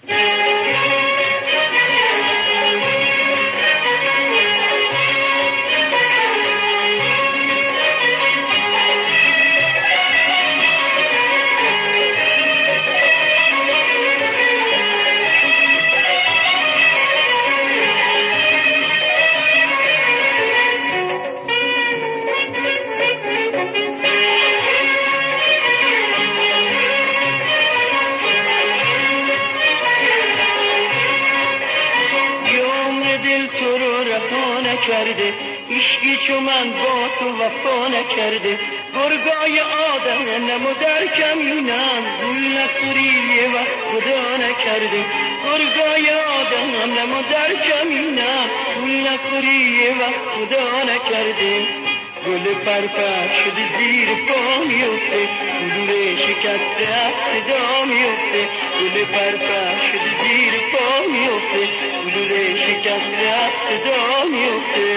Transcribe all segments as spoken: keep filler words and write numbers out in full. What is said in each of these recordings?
کرده عشقی چو من با تو وفا نکرده گرگای آدم نمو در کمینم گول نخوری یه وقت خدا نکرده گرگای آدم نمو در کمینم گول نخوری یه وقت خدا نکرده گل پرپر شده زیر پا میفته گلوله شکسته از صدا میفته گل پرپر شده زیر پا میفته گلوله شکسته از صدا میفته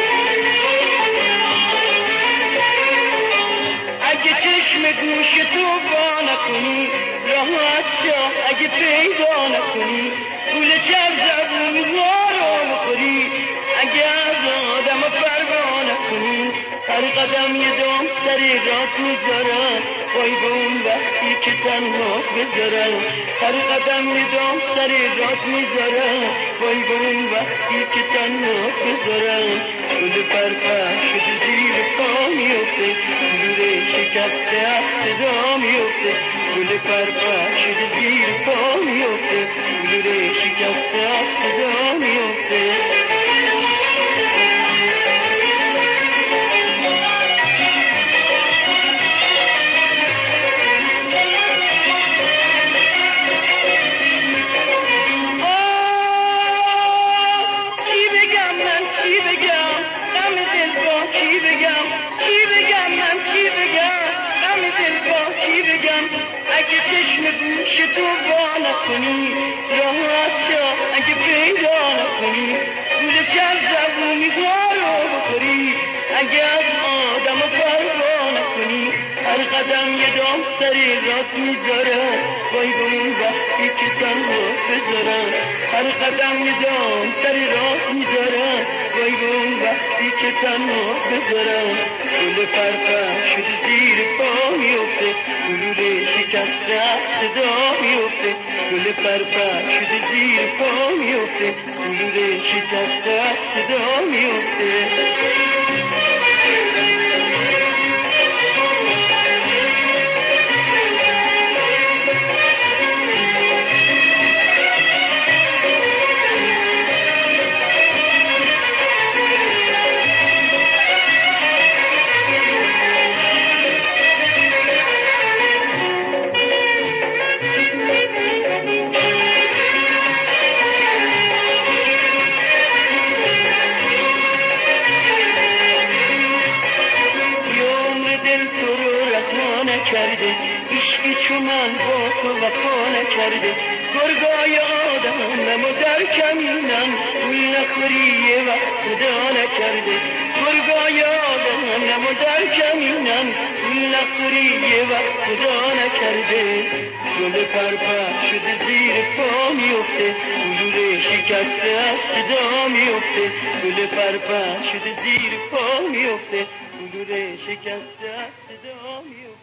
اگه چشم گوش تو با نکنی راه از شاه اگه پیدا نکنی گل چر زبون رو بخوری اگه از آدم پروا نکنی هر قدم یه دام سری رات میذارم وای به اون وقتی که تنها بذارم هر قدم یه دام سری رات میذارم وای به اون وقتی که تنها بذارم گل پرپر شده زیر پا میفته گلوله شکسته از صدا میفته گل پرپر شده زیر پا میفته گلوله شکسته از صدا میفته اگه چشم گوش تو با نکنی راه از شاه اگه پیدا نکنی گول چند زبونی رو بخوری اگه از آدم پروا نکنی هر قدم یه دام سری رات میذارم وای به اون وقتی که تنها بذارم هر قدم یه دام سری رات میذارم وای به اون وقتی که تنها بذارم گل پرپر شده زیر پا میفته گلوله شکسته از صدا میفته گل پرپر شده زیر پا میفته گلوله شکسته از صدا میفته کرده عشقی چو من با تو وفا نکرده گرگای آدم نمو در کمینم گول نخوری یه وقت خدا نکرده گرگای آدم نمو در کمینم گول نخوری یه وقت خدا نکرده گل پرپر شده زیر پا میفته گلوله شکسته از صدا میفته گل پرپر شده زیر پا میفته گلوله شکسته از صدا میفته